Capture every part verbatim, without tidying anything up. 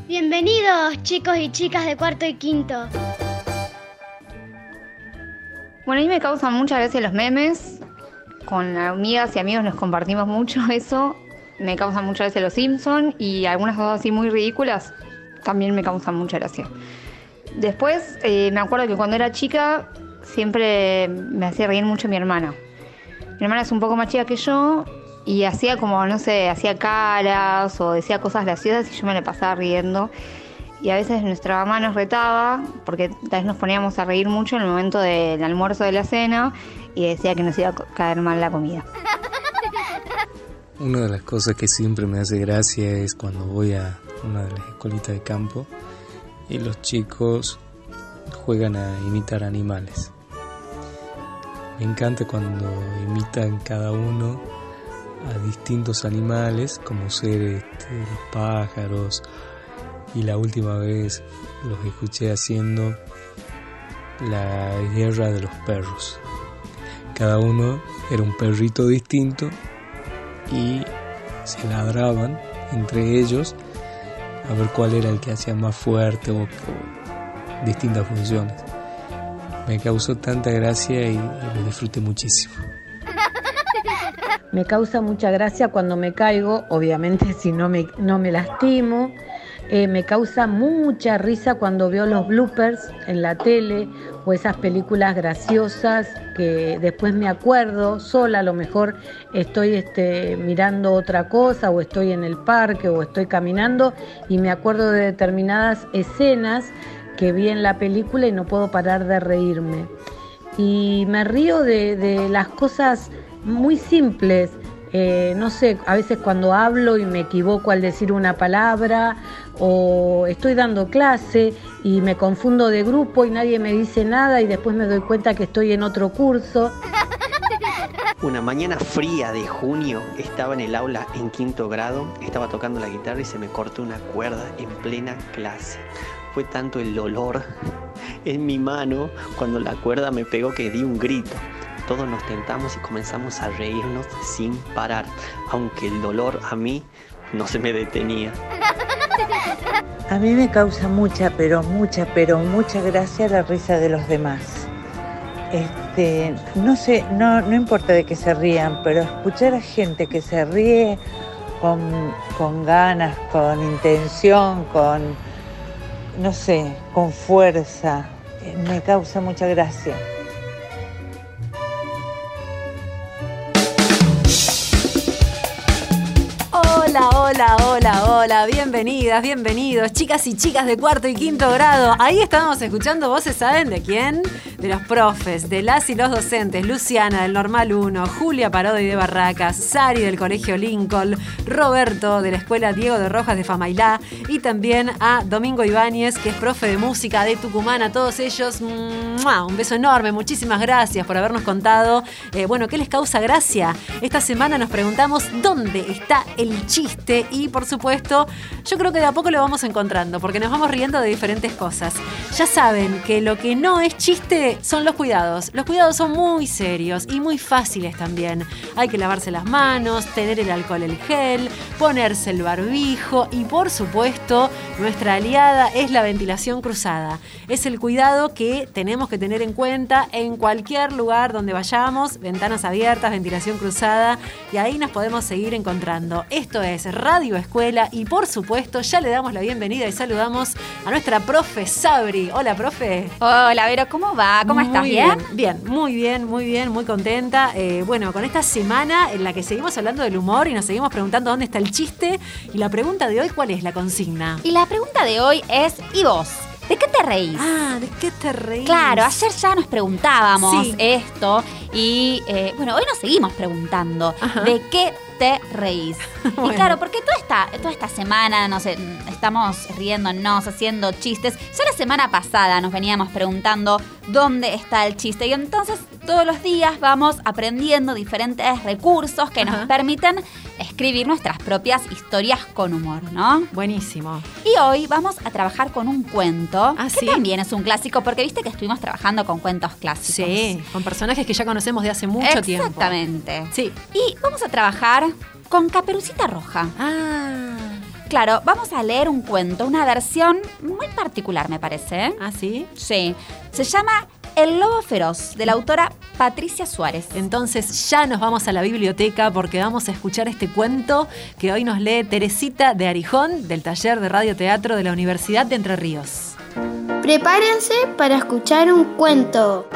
Bienvenidos, chicos y chicas de cuarto y quinto. Bueno, a mí me causan mucha gracia los memes. Con amigas y amigos nos compartimos mucho eso. Me causan mucha gracia los Simpsons y algunas cosas así muy ridículas también me causan mucha gracia. Después, eh, me acuerdo que cuando era chica siempre me hacía reír mucho mi hermana. Mi hermana es un poco más chica que yo y hacía como, no sé, hacía caras o decía cosas graciosas y yo me la pasaba riendo. Y a veces nuestra mamá nos retaba porque tal vez nos poníamos a reír mucho en el momento del almuerzo de la cena y decía que nos iba a caer mal la comida. Una de las cosas que siempre me hace gracia es cuando voy a una de las escuelitas de campo y los chicos juegan a imitar animales. Me encanta cuando imitan cada uno a distintos animales, como ser este, los pájaros, y la última vez los escuché haciendo la guerra de los perros. Cada uno era un perrito distinto y se ladraban entre ellos a ver cuál era el que hacía más fuerte o, o distintas funciones. Me causó tanta gracia y, y lo disfruté muchísimo. Me causa mucha gracia cuando me caigo, obviamente si no me, no me lastimo. Eh, me causa mucha risa cuando veo los bloopers en la tele o esas películas graciosas que después me acuerdo sola, a lo mejor estoy este, mirando otra cosa o estoy en el parque o estoy caminando y me acuerdo de determinadas escenas que vi en la película y no puedo parar de reírme. Y me río de, de las cosas muy simples. Eh, no sé, a veces cuando hablo y me equivoco al decir una palabra o estoy dando clase y me confundo de grupo y nadie me dice nada y después me doy cuenta que estoy en otro curso. Una mañana fría de junio estaba en el aula en quinto grado, estaba tocando la guitarra y se me cortó una cuerda en plena clase. Fue tanto el dolor en mi mano cuando la cuerda me pegó que di un grito. Todos nos tentamos y comenzamos a reírnos sin parar, aunque el dolor a mí no se me detenía. A mí me causa mucha, pero mucha, pero mucha gracia la risa de los demás. Este, no sé, no, no importa de que se rían, pero escuchar a gente que se ríe con, con ganas, con intención, con, no sé, con fuerza, me causa mucha gracia. Hola, hola, hola, hola, bienvenidas, bienvenidos, chicas y chicas de cuarto y quinto grado. Ahí estábamos escuchando voces, ¿saben de quién? De los profes, de las y los docentes, Luciana del Normal uno, Julia Parodi de Barracas, Sari del Colegio Lincoln, Roberto de la Escuela Diego de Rojas de Famailá y también a Domingo Ibáñez, que es profe de música de Tucumán. A todos ellos, ¡mua! Un beso enorme, muchísimas gracias por habernos contado, eh, bueno, ¿qué les causa gracia? Esta semana nos preguntamos dónde está el chiste y, por supuesto, yo creo que de a poco lo vamos encontrando porque nos vamos riendo de diferentes cosas. Ya saben que lo que no es chiste son los cuidados. Los cuidados son muy serios y muy fáciles también. Hay que lavarse las manos, tener el alcohol en gel, ponerse el barbijo y, por supuesto, nuestra aliada es la ventilación cruzada. Es el cuidado que tenemos que tener en cuenta en cualquier lugar donde vayamos, ventanas abiertas, ventilación cruzada, y ahí nos podemos seguir encontrando. Esto es Radio Escuela y, por supuesto, ya le damos la bienvenida y saludamos a nuestra profe Sabri. Hola, profe. Hola, Vero, ¿cómo va? ¿Cómo estás? ¿Bien? Bien, muy bien, muy bien, muy contenta. Eh, bueno, con esta semana en la que seguimos hablando del humor y nos seguimos preguntando dónde está el chiste. Y la pregunta de hoy, ¿cuál es la consigna? Y la pregunta de hoy es, ¿y vos? ¿De qué te reís? Ah, ¿de qué te reís? Claro, ayer ya nos preguntábamos sí. esto y, eh, bueno, hoy nos seguimos preguntando. Ajá. ¿De qué te reís? Bueno. Y claro, porque toda esta, toda esta semana nos estamos riéndonos, haciendo chistes. Ya la semana pasada nos veníamos preguntando dónde está el chiste y entonces todos los días vamos aprendiendo diferentes recursos que Ajá. nos permiten escribir nuestras propias historias con humor, ¿no? Buenísimo. Y hoy vamos a trabajar con un cuento, ¿Ah, que sí? también es un clásico, porque viste que estuvimos trabajando con cuentos clásicos. Sí, con personajes que ya conocemos de hace mucho tiempo. Exactamente. Sí. Y vamos a trabajar con Caperucita Roja. Ah. Claro, vamos a leer un cuento, una versión muy particular, me parece. ¿eh? ¿Ah, sí? Sí. Se llama El lobo feroz, de la autora Patricia Suárez. Entonces ya nos vamos a la biblioteca porque vamos a escuchar este cuento que hoy nos lee Teresita de Arijón, del taller de radioteatro de la Universidad de Entre Ríos. Prepárense para escuchar un cuento.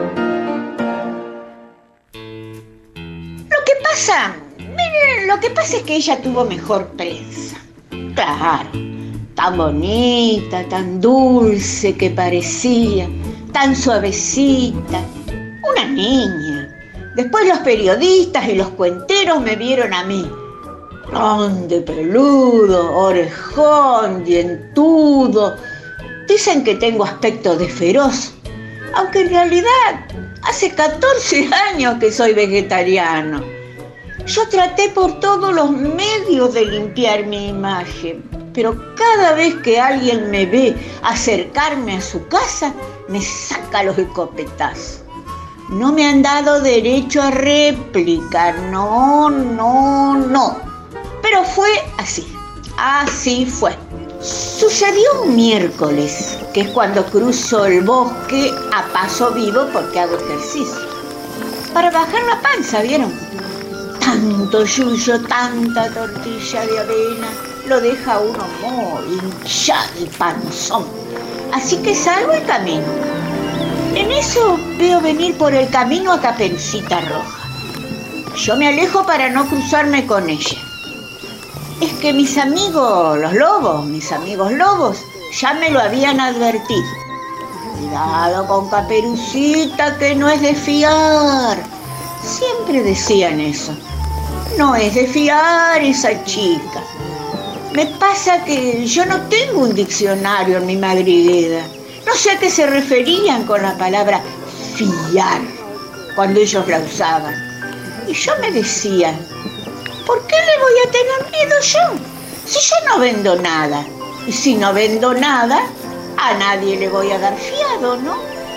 Lo que pasa, miren, lo que pasa es que ella tuvo mejor prensa. Claro, tan bonita, tan dulce que parecía, tan suavecita, una niña. Después los periodistas y los cuenteros me vieron a mí, grande, peludo, orejón, dientudo. Dicen que tengo aspecto de feroz, aunque en realidad hace catorce años que soy vegetariano. Yo traté por todos los medios de limpiar mi imagen, pero cada vez que alguien me ve acercarme a su casa, me saca los escopetazos. No me han dado derecho a réplica, no, no, no. Pero fue así, así fue. Sucedió un miércoles, que es cuando cruzo el bosque a paso vivo porque hago ejercicio. Para bajar la panza, ¿vieron? Tanto yuyo, tanta tortilla de avena, lo deja uno muy hinchado y panzón. Así que salgo el camino. En eso veo venir por el camino a Caperucita Roja. Yo me alejo para no cruzarme con ella. Es que mis amigos, los lobos, mis amigos lobos, ya me lo habían advertido. Cuidado con Caperucita, que no es de fiar. Siempre decían eso. No es de fiar esa chica. Me pasa que yo no tengo un diccionario en mi madriguera. No sé a qué se referían con la palabra fiar cuando ellos la usaban. Y yo me decía, ¿por qué le voy a tener miedo yo? Si yo no vendo nada. Y si no vendo nada, a nadie le voy a dar fiado, ¿no?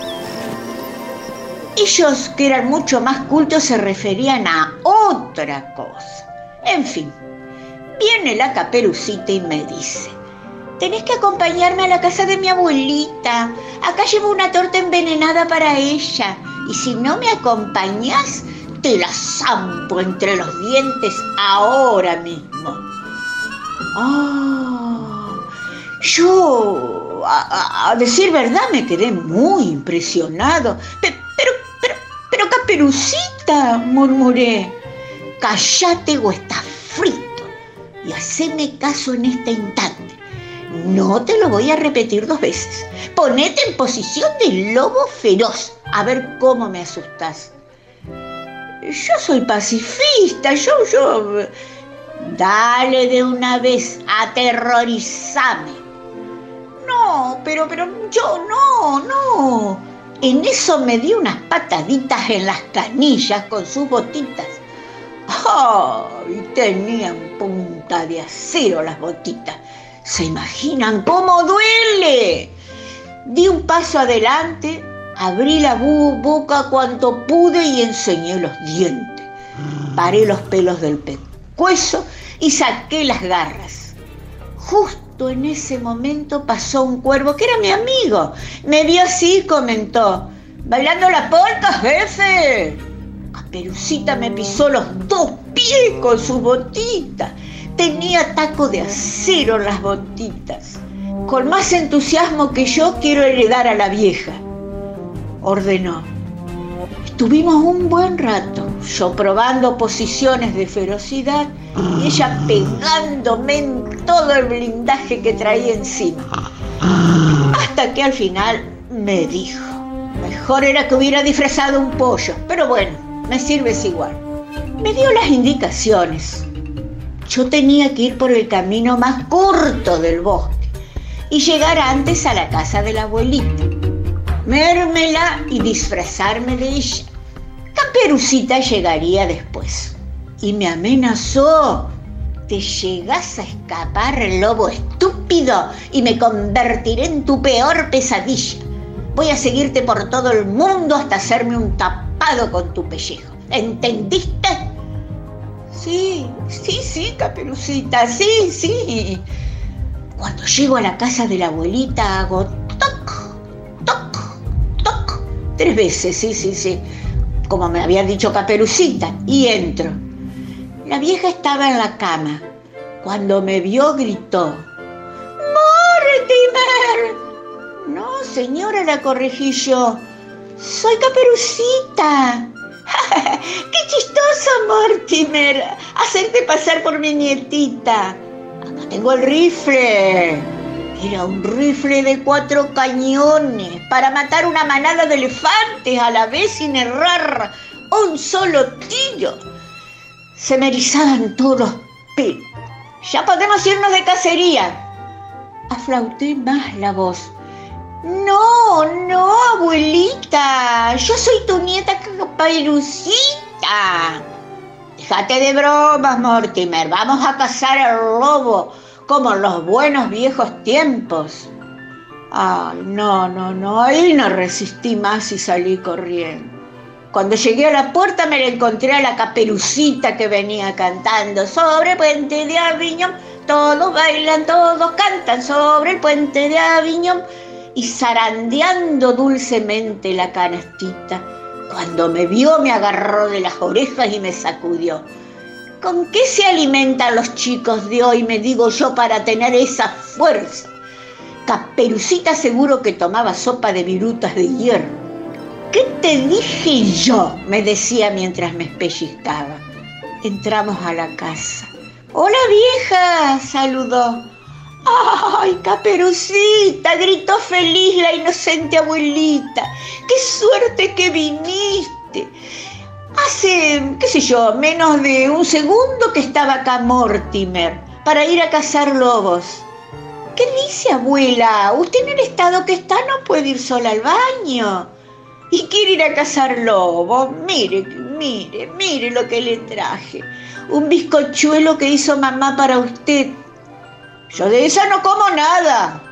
Ellos, que eran mucho más cultos, se referían a otra cosa. En fin, viene la Caperucita y me dice, tenés que acompañarme a la casa de mi abuelita. Acá llevo una torta envenenada para ella. Y si no me acompañás, te la zampo entre los dientes ahora mismo. Ah, yo, a, a decir verdad, me quedé muy impresionado. Pe- pero, pero, pero, Caperucita, murmuré, cállate o estás frito. Y haceme caso en este instante. No te lo voy a repetir dos veces. Ponete en posición de lobo feroz. A ver cómo me asustás. Yo soy pacifista, yo, yo... Dale de una vez, aterrorizame. No, pero, pero, yo no, no. En eso me dio unas pataditas en las canillas con sus botitas. ¡Ay! Tenían punta de acero las botitas. ¿Se imaginan cómo duele? Di un paso adelante, abrí la bu- boca cuanto pude y enseñé los dientes. Paré los pelos del pescuezo y saqué las garras. Justo en ese momento pasó un cuervo que era mi amigo. Me vio así y comentó, ¿bailando la polca, jefe? Caperucita me pisó los dos pies con sus botitas. Tenía taco de acero en las botitas. Con más entusiasmo que yo quiero heredar a la vieja, ordenó. Estuvimos un buen rato, yo probando posiciones de ferocidad y ella pegándome en todo el blindaje que traía encima. Hasta que al final me dijo, mejor era que hubiera disfrazado un pollo, pero bueno, me sirves igual. Me dio las indicaciones. Yo tenía que ir por el camino más corto del bosque y llegar antes a la casa de la abuelita, mérmela y disfrazarme de ella. Caperucita llegaría después y me amenazó, te llegás a escapar, lobo estúpido, y me convertiré en tu peor pesadilla. Voy a seguirte por todo el mundo hasta hacerme un tapado con tu pellejo. ¿Entendiste? Sí, sí, sí, Caperucita, sí, sí. Cuando llego a la casa de la abuelita hago toc, toc, toc, tres veces, sí, sí, sí, como me había dicho Caperucita, y entro. La vieja estaba en la cama. Cuando me vio gritó: ¡Mortimer! No, señora, la corregí yo. Soy Caperucita. ¡Qué chistoso, Mortimer! Hacerte pasar por mi nietita. Acá tengo el rifle. Era un rifle de cuatro cañones para matar una manada de elefantes a la vez sin errar un solo tiro. Se me erizaban todos los pelos. Ya podemos irnos de cacería. Aflauté más la voz. No, no, abuelita. Yo soy tu nieta Caperucita. Déjate de bromas, Mortimer. Vamos a cazar al lobo como en los buenos viejos tiempos. Ay, no, no, no. Ahí no resistí más y salí corriendo. Cuando llegué a la puerta me la encontré a la Caperucita que venía cantando sobre el puente de Aviñón. Todos bailan, todos cantan sobre el puente de Aviñón. Y zarandeando dulcemente la canastita. Cuando me vio me agarró de las orejas y me sacudió. ¿Con qué se alimentan los chicos de hoy, me digo yo, para tener esa fuerza? Caperucita seguro que tomaba sopa de virutas de hierro. ¿Qué te dije yo?, me decía mientras me pellizcaba. Entramos a la casa. ¡Hola, vieja!, saludó. ¡Ay, Caperucita!, gritó feliz la inocente abuelita. ¡Qué suerte que viniste! Hace, qué sé yo, menos de un segundo que estaba acá Mortimer para ir a cazar lobos. ¿Qué dice, abuela? Usted en el estado que está no puede ir sola al baño. Y quiere ir a cazar lobos. Mire, mire, mire lo que le traje. Un bizcochuelo que hizo mamá para usted. Yo de esa no como nada.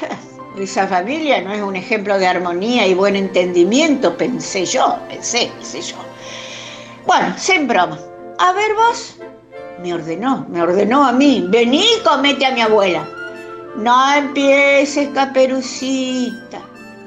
Esa familia no es un ejemplo de armonía y buen entendimiento, pensé yo, pensé, pensé yo. Bueno, sin broma. A ver vos, me ordenó, me ordenó a mí. Vení y comete a mi abuela. No empieces, Caperucita.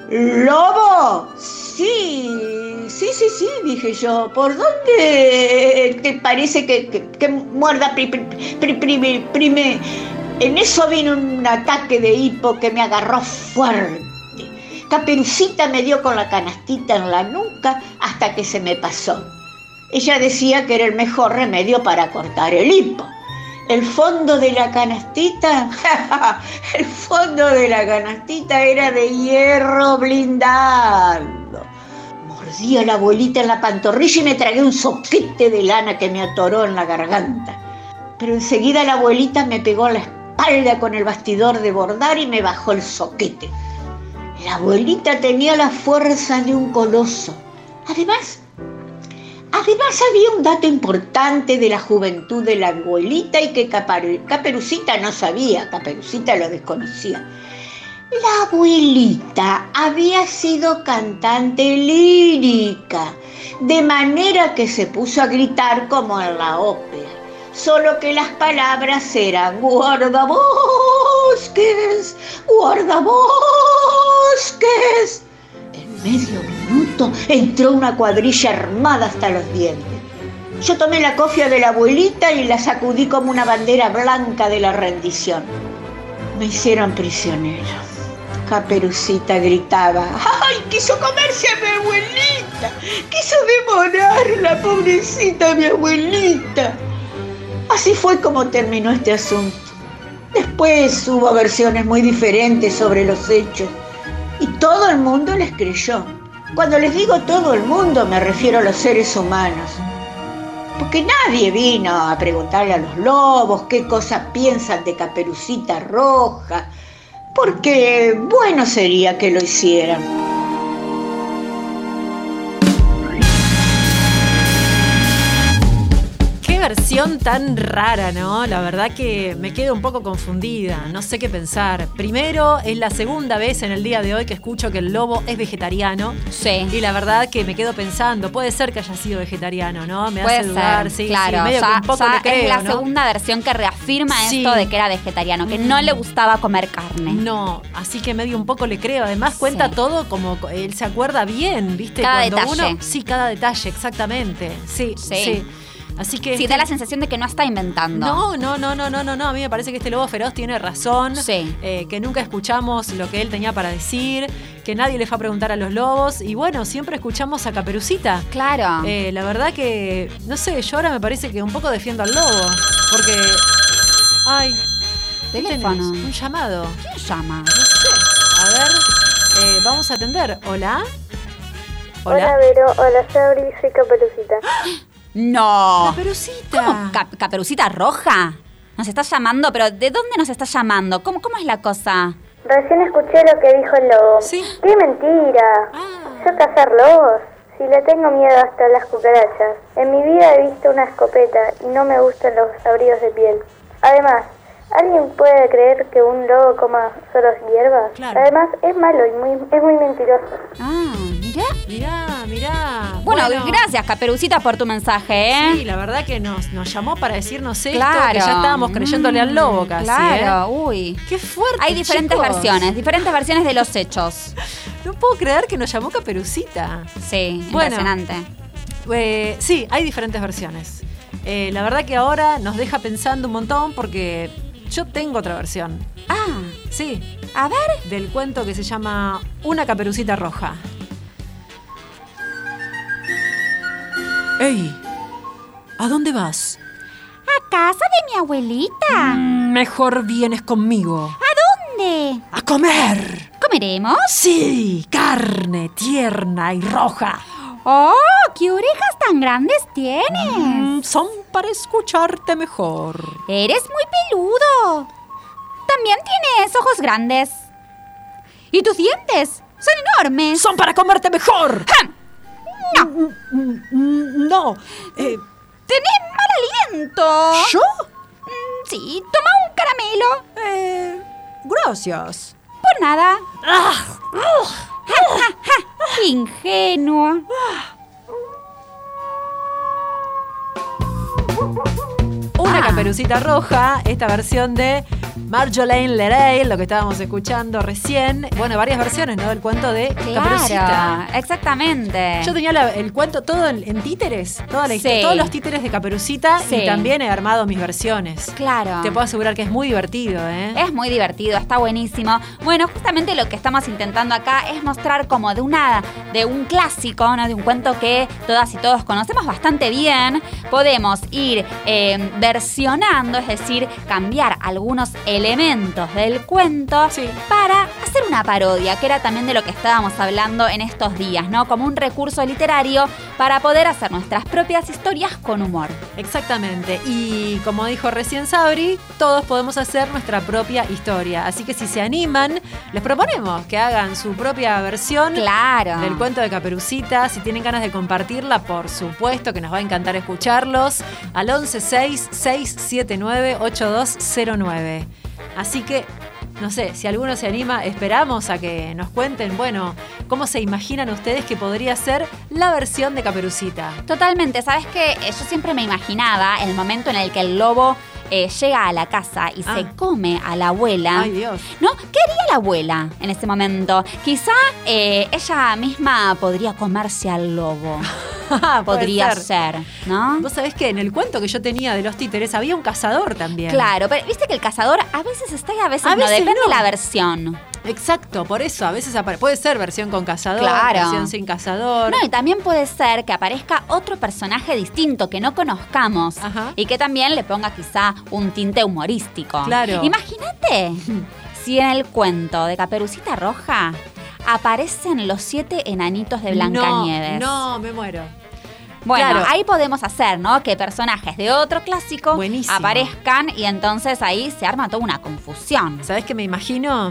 ¿Lobo? Sí, sí, sí, sí, dije yo. ¿Por dónde te parece que, que, que muerda pri, pri, pri, pri, prime? En eso vino un ataque de hipo que me agarró fuerte. Caperucita me dio con la canastita en la nuca hasta que se me pasó. Ella decía que era el mejor remedio para cortar el hipo. El fondo de la canastita, el fondo de la canastita era de hierro blindado. Mordí a la abuelita en la pantorrilla y me tragué un soquete de lana que me atoró en la garganta. Pero enseguida la abuelita me pegó a la espalda con el bastidor de bordar y me bajó el soquete. La abuelita tenía la fuerza de un coloso. Además, Además había un dato importante de la juventud de la abuelita y que Caperucita no sabía, Caperucita lo desconocía. La abuelita había sido cantante lírica, de manera que se puso a gritar como en la ópera, solo que las palabras eran guardabosques, guardabosques. En medio minuto entró una cuadrilla armada hasta los dientes. Yo tomé la cofia de la abuelita y la sacudí como una bandera blanca de la rendición. Me hicieron prisionero. Caperucita gritaba: ¡ay, quiso comerse a mi abuelita! ¡Quiso devorarla, pobrecita mi abuelita! Así fue como terminó este asunto. Después hubo versiones muy diferentes sobre los hechos. Y todo el mundo les creyó. Cuando les digo todo el mundo, me refiero a los seres humanos. Porque nadie vino a preguntarle a los lobos qué cosas piensan de Caperucita Roja. Porque bueno sería que lo hicieran. Qué versión tan rara, ¿no? La verdad que me quedo un poco confundida, no sé qué pensar. Primero, es la segunda vez en el día de hoy que escucho que el lobo es vegetariano. Sí. Y la verdad que me quedo pensando, puede ser que haya sido vegetariano, ¿no? Me puede hace dudar, ser, sí, claro. sí, medio ya, que un poco ya le creo, es la ¿no? segunda versión que reafirma Sí. esto de que era vegetariano, que no le gustaba comer carne. No, así que medio un poco le creo. Además cuenta Sí. todo como él se acuerda bien, ¿viste? Cada Cuando detalle. uno, sí, cada detalle, exactamente. Sí, sí. Sí. Así que Sí, este- da la sensación de que no está inventando. No, no, no, no, no, no, no. A mí me parece que este lobo feroz tiene razón. Sí. eh, que nunca escuchamos lo que él tenía para decir, que nadie le fue a preguntar a los lobos. Y bueno, siempre escuchamos a Caperucita. Claro. Eh, la verdad que, no sé, yo ahora me parece que un poco defiendo al lobo. Porque. Ay. ¿qué Teléfono. tenés? Un llamado. ¿Quién llama? No sé. A ver, eh, vamos a atender. Hola. Hola, Vero. Hola, Sabri. Soy Caperucita. No. Caperucita. ¿Cómo? Cap- ¿Caperucita roja? Nos está llamando, pero ¿de dónde nos está llamando? ¿Cómo, cómo es la cosa? Recién escuché lo que dijo el lobo. Sí. ¡Qué mentira! Yo cazar lobos. Si le tengo miedo hasta a las cucarachas. En mi vida he visto una escopeta y no me gustan los abrigos de piel. Además, ¿alguien puede creer que un lobo coma solo hierbas? Claro. Además, es malo y muy, es muy mentiroso. Ah, mirá. Mirá, mirá. Bueno, gracias, Caperucita, por tu mensaje, ¿eh? Sí, la verdad que nos, nos llamó para decirnos esto, Claro. que ya estábamos creyéndole al lobo casi. Claro, ¿eh? uy. Qué fuerte. Hay diferentes chicos. versiones, diferentes versiones de los hechos. No puedo creer que nos llamó Caperucita. Sí, Bueno. impresionante. Eh, sí, hay diferentes versiones. Eh, la verdad que ahora nos deja pensando un montón porque yo tengo otra versión. Ah, Sí, a ver. del cuento que se llama Una Caperucita Roja. ¡Ey! ¿A dónde vas? A casa de mi abuelita. Mm, Mejor vienes conmigo. ¿A dónde? ¡A comer! ¿Comeremos? Sí, carne tierna y roja. ¡Oh! ¿Qué orejas tan grandes tienes? Mm, son para escucharte mejor. Eres muy peludo. También tienes ojos grandes. ¿Y tus dientes? Son enormes. Son para comerte mejor. ¡Jam! No, Mm, mm, No. Eh, tenés mal aliento. ¿Yo? Mm, Sí, toma un caramelo. Eh, gracias. Por nada. Ah, Ja, ja, ja. Ingenuo. Una Ah. Caperucita Roja, esta versión de Marjolaine Leray, lo que estábamos escuchando recién. Bueno, varias versiones, ¿no? Del cuento de Caperucita. Claro, exactamente. Yo tenía la- el cuento todo en, en títeres, toda la Sí. historia, todos los títeres de Caperucita Sí. y también he armado mis versiones. Claro. Te puedo asegurar que es muy divertido, ¿eh? Es muy divertido, está buenísimo. Bueno, justamente lo que estamos intentando acá es mostrar como de una, de un clásico, ¿no? De un cuento que todas y todos conocemos bastante bien. Podemos ir eh, versionando, es decir, cambiar algunos elementos del cuento Sí. para hacer una parodia, que era también de lo que estábamos hablando en estos días, ¿no? Como un recurso literario para poder hacer nuestras propias historias con humor. Exactamente. Y como dijo recién Sabri, todos podemos hacer nuestra propia historia. Así que si se animan, les proponemos que hagan su propia versión Claro. del cuento de Caperucita. Si tienen ganas de compartirla, por supuesto que nos va a encantar escucharlos. Al once seis seis siete nueve ocho dos cero nueve. Así que, no sé, si alguno se anima, esperamos a que nos cuenten, bueno, cómo se imaginan ustedes que podría ser la versión de Caperucita. Totalmente, ¿sabes qué? Eh, Yo siempre me imaginaba el momento en el que el lobo eh, llega a la casa y Ah. se come a la abuela. Ay, Dios. ¿No? ¿Qué haría la abuela en ese momento? Quizá eh, ella misma podría comerse al lobo. Puede Podría ser. ser, ¿no? Vos sabés que en el cuento que yo tenía de los títeres había un cazador también. Claro, pero viste que el cazador a veces está y a veces A no, veces depende no. de la versión. Exacto, por eso a veces apare- puede ser versión con cazador, Claro. versión sin cazador. No, y también puede ser que aparezca otro personaje distinto que no conozcamos Ajá. y que también le ponga quizá un tinte humorístico. Claro. Imagínate si en el cuento de Caperucita Roja aparecen los siete enanitos de Blancanieves. No, no, me muero. Bueno, Claro. ahí podemos hacer, ¿no? Que personajes de otro clásico Buenísimo. aparezcan y entonces ahí se arma toda una confusión. ¿Sabés qué me imagino?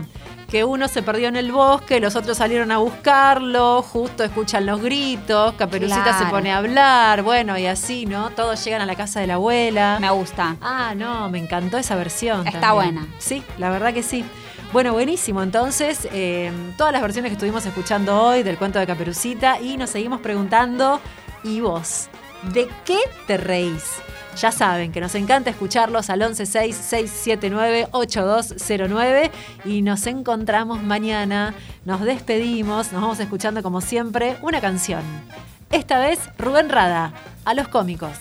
que uno se perdió en el bosque, los otros salieron a buscarlo, justo escuchan los gritos, Caperucita Claro. se pone a hablar, bueno, y así, ¿no? Todos llegan a la casa de la abuela. Me gusta. Ah, no, me encantó esa versión. Está también. buena. Sí, la verdad que sí. Bueno, buenísimo. Entonces, eh, todas las versiones que estuvimos escuchando hoy del cuento de Caperucita, y nos seguimos preguntando, ¿y vos? ¿De qué te reís? Ya saben que nos encanta escucharlos al once seis seis siete nueve ocho dos cero nueve, y nos encontramos mañana. Nos despedimos, nos vamos escuchando como siempre una canción. Esta vez Rubén Rada, A los cómicos.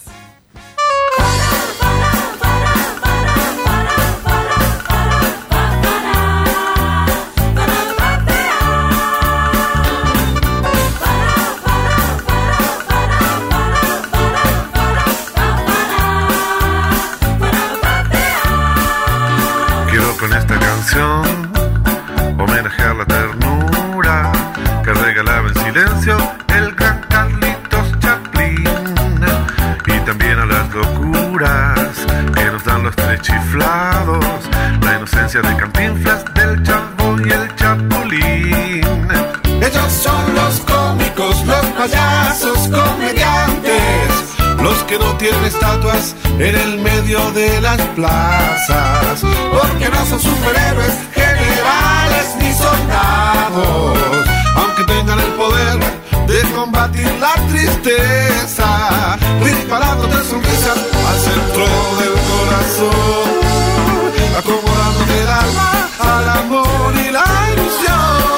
Con esta canción homenajear la ternura que regalaba en silencio el gran Carlitos Chaplin, y también a las locuras que nos dan los tres chiflados, la inocencia de Cantinflas, del Chavo y el Chapulín. Ellos son los cómicos, los payasos comediantes, los que no tienen estatuas en el medio de las plazas, porque no son superhéroes, generales ni soldados, aunque tengan el poder de combatir la tristeza, disparándote sonrisas al centro del corazón, acomodándote el alma al amor y la ilusión.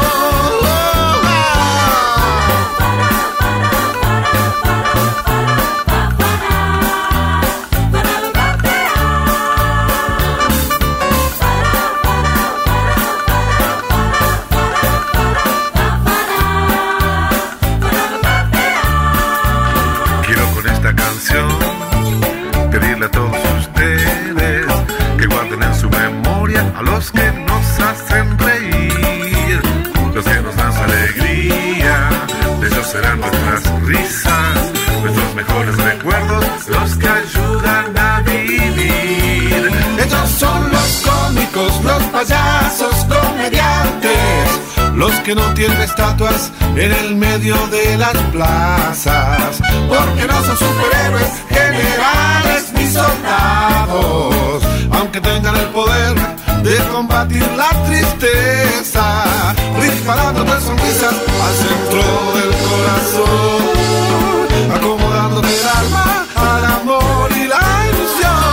Pedirle a todos ustedes que guarden en su memoria a los que nos hacen reír, los que nos dan su alegría, de ellos serán nuestras risas, nuestros mejores recuerdos, los que ayudan a vivir. Ellos son los cómicos, los payasos comediantes, los que no tienen estatuas en el medio de las plazas, porque no son superhéroes, generales ni soldados, aunque tengan el poder de combatir la tristeza, disparándote sonrisas al centro del corazón, acomodándote el alma al amor y la ilusión.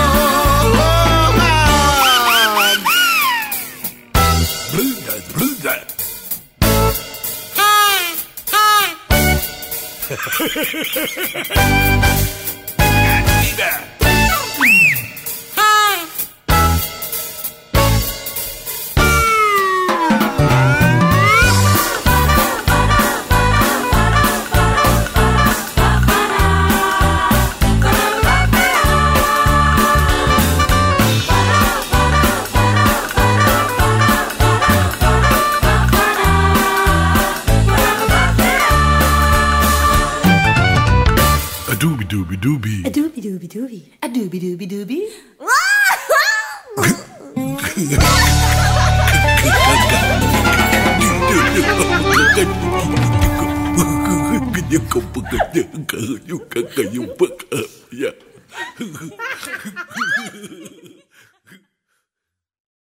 Dooby dooby. A dooby dooby dooby. A dooby dooby dooby. Ya.